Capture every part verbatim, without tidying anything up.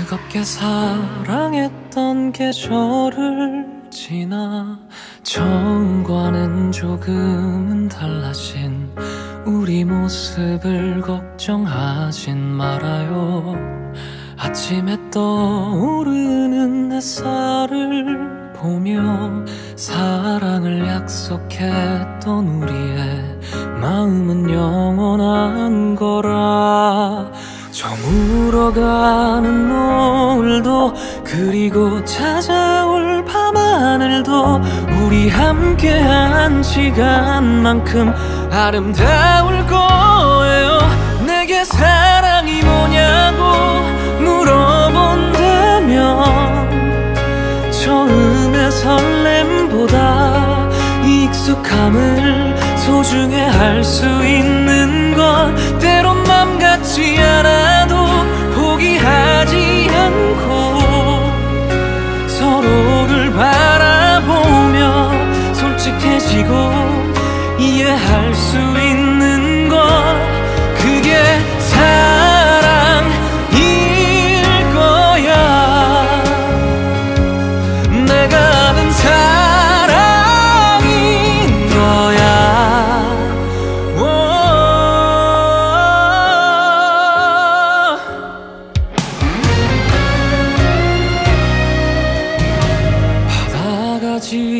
뜨겁게 사랑했던 계절을 지나 처음과는 조금은 달라진 우리 모습을 걱정하진 말아요. 아침에 떠오르는 햇살을 보며 사랑을 약속했던 우리의 마음은 영원한 거라. 저물어가는 노을도 그리고 찾아올 밤하늘도 우리 함께한 시간만큼 아름다울 거예요. 내게 사랑이 뭐냐고 물어본다면 처음의 설렘보다 익숙함을 소중해 할 수 있는 건 때론 맘 같지 않아도 포기하지 않고 서로를 바라보며 솔직해지고 이해할 수 있는 건 그게 사랑일 거야. 내가 아는 사랑인 거야. 바다가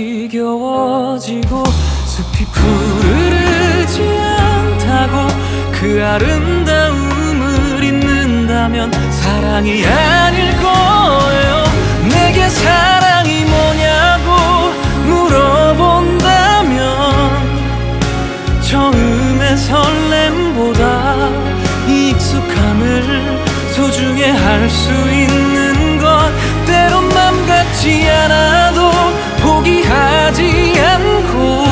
지겨워지고 숲이 푸르르지 않다고 그 아름다움을 잊는다면 사랑이 아닐 거예요. 내게 사랑이 뭐냐고 물어본다면 처음의 설렘보다 익숙함을 소중해 할 수 있는 건 때론 맘 같지 않아도 포기하지 않고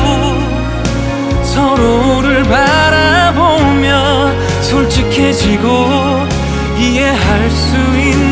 서로를 바라보며 솔직해지고 이해할 수 있는